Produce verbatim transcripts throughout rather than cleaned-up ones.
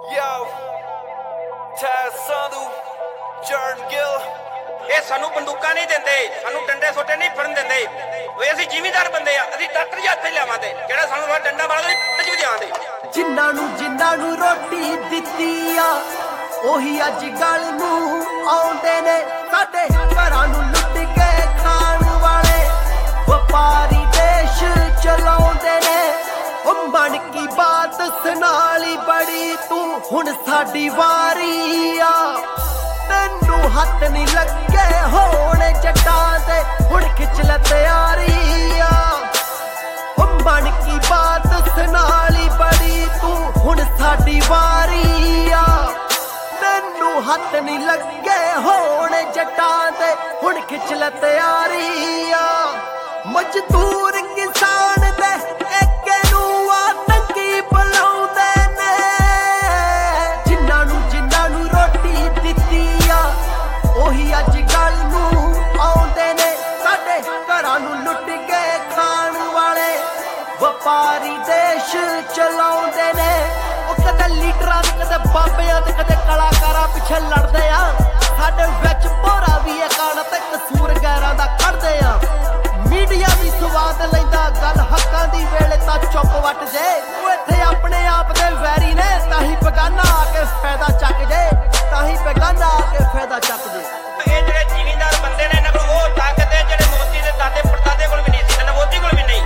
Yo, Taz Sandhu, Jordan Gill। ਇਹ ਸਾਨੂੰ ਬੰਦੂਕਾਂ ਨਹੀਂ ਦਿੰਦੇ, ਸਾਨੂੰ ਡੰਡੇ ਸੋਟੇ ਨਹੀਂ ਫੜਨ ਦਿੰਦੇ। ਓਏ ਅਸੀਂ ਜ਼ਿਮੀਂਦਾਰ ਬੰਦੇ ਆ, ਅਸੀਂ ਡਾਕਟਰ ਜੀ ਹੱਥ ਲਿਆਵਾਂਦੇ ਜਿਹੜਾ ਸਾਨੂੰ ਰੋਜ਼ ਡੰਡਾ ਮਾਰਦਾ ਨਹੀਂ ਤਜ ਵਜਾਉਂਦੇ। ਜਿਨ੍ਹਾਂ ਨੂੰ ਜਿਨ੍ਹਾਂ ਨੂੰ ਰੋਟੀ ਦਿੱਤੀ ਆ ਉਹੀ ਅੱਜ ਗੱਲ ਨੂੰ ਆਉਂਦੇ ਨੇ। ਸਾਡੇ ਘਰਾਂ ਨੂੰ ਲੁੱਟ ਕੇ ਖਾਣ ਵਾਲੇ ਵਪਾਰੀ ਦੇਸ਼ ਚਲਾਉਂਦੇ ਨੇ। ਉਹ ਮਨ ਕੀ ਬਾਤ ਸੁਨਾਲੀ ਬੜੀ ਤੂੰ ਹੁਣ ਸਾਡੀ ਵਾਰੀ ਆ। ਤੈਨੂੰ ਹੱਥ ਨਹੀਂ ਲੱਗੇ ਹੋਣ ਜੱਟਾਂ ਦੇ ਹੁਣ ਖਿੱਚ ਲੈ ਤਿਆਰੀ ਆ। ਉਹ ਮਨ ਕੀ ਬਾਤ ਸੁਨਾਲੀ ਬੜੀ ਤੂੰ ਹੁਣ ਸਾਡੀ ਵਾਰੀ ਆ। ਤੈਨੂੰ ਹੱਥ ਨਹੀਂ ਲੱਗੇ ਹੋਣ ਜੱਟਾਂ ਦੇ ਹੁਣ ਖਿੱਚ ਲੈ ਤਿਆਰੀ ਆ। ਮਜ਼ਦੂਰ ਕਿਸਾਨ ਦੇ ਏਕੇ ਨੂੰ ਆਤੰਕੀ ਬੁਲਾਉਂਦੇ ਨੇ। ਜਿਨ੍ਹਾਂ ਨੂੰ ਜਿਨ੍ਹਾਂ ਨੂੰ ਰੋਟੀ ਦਿੱਤੀ ਆ ਉਹੀ ਅੱਜ ਗੱਲ ਨੂੰ ਆਉਂਦੇ ਨੇ। ਸਾਡੇ ਘਰਾਂ ਨੂੰ ਲੁੱਟ ਕੇ ਖਾਣ ਵਾਲੇ ਵਪਾਰੀ ਦੇਸ਼ ਚਲਾਉਂਦੇ ਨੇ। ਉਹ ਕਦੇ ਲੀਡਰਾਂ ਤੇ ਕਦੇ ਬਾਬਿਆਂ ਤੇ ਕਦੇ ਕਲਾਕਾਰਾਂ ਪਿੱਛੇ ਲੜਦੇ ਆ। ਸਾਡੇ ਵਿੱਚ ਭੋਰਾ ਵੀ ਇਹ ਕਾਣ ਤੇ ਕਸੂਰ ਗੈਰਾਂ ਦਾ ਕੱਢਦੇ ਆ। ਮੀਡੀਆ ਵੀ ਸਵਾਦ ਲੈਂਦਾ ਗੱਲ ਹੱਕਾਂ ਦੀ ਵੇਲੇ ਤਾਂ ਚੁੱਪ ਵੱਟ ਜੇ। ਉਹ ਇੱਥੇ ਆਪਣੇ ਆਪ ਦੇ ਵੈਰੀ ਨੇ ਤਾਂ ਹੀ ਬੇਗਾਨਾ ਆ ਕੇ ਫਾਇਦਾ ਚੱਕ ਜੇ। ਤਾਂ ਹੀ ਬੇਗਾਨਾ ਆ ਕੇ ਫਾਇਦਾ ਚੱਕ ਜੇ। ਇਹ ਜਿਹੜੇ ਜ਼ਿਮੀਂਦਾਰ ਬੰਦੇ ਨੇ ਇਹਨਾਂ ਕੋਲ ਉਹ ਤਾਕਤ ਹੈ ਜਿਹੜੇ ਮੋਦੀ ਦੇ ਦਾਦੇ ਪੜਦਾਦੇ ਕੋਲ ਵੀ ਨਹੀਂ ਸੀ ਤੇ ਮੋਦੀ ਕੋਲ ਵੀ ਨਹੀਂ।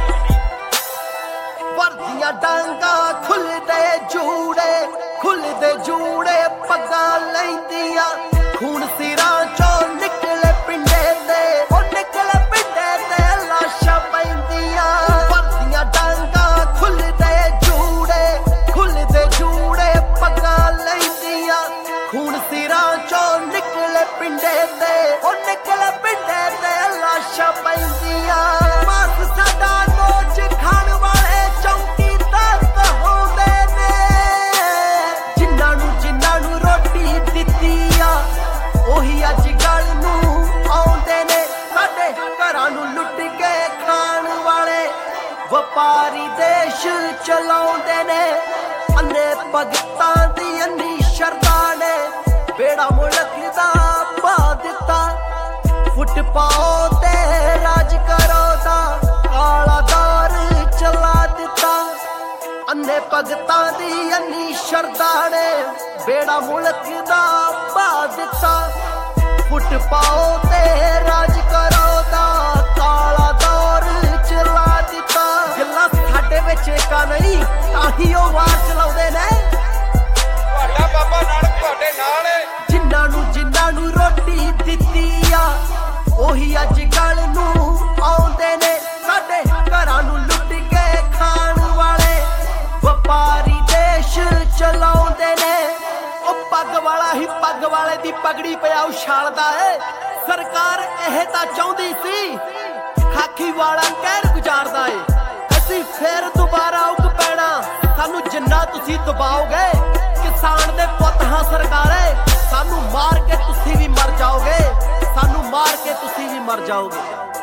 ਵਰਦੀਆਂ ਡਾਂਗਾ ਖੁੱਲਦੇ ਜੂੜੇ ਖੁੱਲਦੇ ਜੂੜੇ ਪੱਗਾਂ ਲੈਂਦੀਆਂ। ਖੂਨ ਸਿਰਾਂ ਚੋਂ ਨਿਕਲੇ ਪਿੰਡੇ ਤੇ ਉਹ ਨਿਕਲੇ ਪਿੰਡੇ ਤੇ ਲਾਸ਼ਾਂ ਪੈਂਦੀਆਂ। ਵਰਦੀਆਂ ਡਾਂਗਾ ਖੁੱਲਦੇ ਜੂੜੇ ਖੁੱਲਦੇ ਜੂੜੇ ਪੱਗਾਂ ਲੈਂਦੀਆਂ। ਖੂਨ ਸਿਰਾਂ ਚੋਂ ਨਿਕਲੇ ਪਿੰਡੇ ਤੇ ਉਹ ਨਿਕਲੇ ਪਿੰਡੇ ਤੇ ਲਾਸ਼ਾਂ ਪੈਂਦੀਆਂ। ਮਾਸ ਸਾਡਾ ਨੋਚ ਖਾਣ ਵਾਲੇ ਚੌਕੀਦਾਰ ਕਹਾਉਂਦੇ ਨੇ। ਜਿਨ੍ਹਾਂ ਨੂੰ ਜਿਨ੍ਹਾਂ ਨੂੰ ਰੋਟੀ ਦਿੱਤੀ ਆ ਉਹੀ ਅੱਜ ਗੱਲ ਨੂੰ ਆਉਂਦੇ ਨੇ। ਸਾਡੇ ਘਰਾਂ ਨੂੰ ਲੁੱਟ ਕੇ ਖਾਣ ਵਾਲੇ ਵਪਾਰੀ ਦੇਸ਼ ਚਲਾਉਂਦੇ ਨੇ। ਅੰਨੇ ਭਗਤਾਂ ਦੀ ਅੰਨੀ ਸ਼ਰਧਾ ਨੇ ਬੇੜਾ ਮੁਲਕ ਦਾ ਪਾ ਦਿੱਤਾ। ਫੁੱਟ ਪਾਓ ਤੇ ਰਾਜ ਕਰੋ ਦਾ ਕਾਲਾ ਦੌਰ ਚਲਾ ਦਿੱਤਾ। ਅੰਨੇ ਭਗਤਾਂ ਦੀ ਅੰਨੀ ਸ਼ਰਧਾ ਨੇ ਬੇੜਾ ਮੁਲਕ ਦਾ ਪਾ ਦਿੱਤਾ। ਫੁੱਟ ਪਾਓ ਤੇ ਰਾਜ ਕਰੋ ਦਾ ਕਾਲਾ ਦੌਰ ਚਲਾ ਦਿੱਤਾ। ਗੱਲਾਂ ਸਾਡੇ ਵਿੱਚ ਏਕਾ ਨਹੀਂ ਤਾਂ ਹੀ ਉਹ ਵਾਰ ਚਲਾਉਂਦੇ ਨੇ। ਤੁਹਾਡਾ ਬਾਬਾ ਨਾਨਕ ਤੁਹਾਡੇ ਨਾਲ ਹੈ। ਜਿਨ੍ਹਾਂ ਨੂੰ ਜਿਨ੍ਹਾਂ ਨੂੰ ਰੋਟੀ ਦਿੱਤੀ ਆ ਉਹੀ ਅੱਜ ਗੱਲ ਨੂੰ ਆਉਂਦੇ ਨੇ। ਸਾਡੇ ਘਰਾਂ ਨੂੰ ਲੁੱਟ ਕੇ ਖਾਣ ਵਾਲੇ ਵਪਾਰੀ ਦੇਸ਼ ਚਲਾਉਂਦੇ ਨੇ। ਉਹ ਪੱਗ ਵਾਲਾ ਹੀ ਪੱਗ ਵਾਲੇ ਦੀ ਪਗੜੀ ਪਿਆ ਉਛਾਲਦਾ ਏ। ਸਰਕਾਰ ਇਹ ਤਾਂ ਚਾਹੁੰਦੀ ਸੀ ਖਾਕੀ ਵਾਲਾ ਕਹਿਰ ਗੁਜ਼ਾਰਦਾ ਏ। ਅਸੀਂ ਫੇਰ ਦੁਬਾਰਾ ਉੱਗ ਪੈਣਾ ਸਾਨੂੰ ਜਿੰਨਾ ਤੁਸੀਂ ਦਬਾਓਗੇ। ਕਿਸਾਨ ਦੇ ਪੁੱਤ ਹਾਂ ਸਰਕਾਰੇ ਸਾਨੂੰ ਮਾਰ ਕੇ ਤੁਸੀਂ ਵੀ ਮਰ ਜਾਓਗੇ। ਸਾਨੂੰ ਮਾਰ ਕੇ ਤੁਸੀਂ ਵੀ ਮਰ ਜਾਓਗੇ।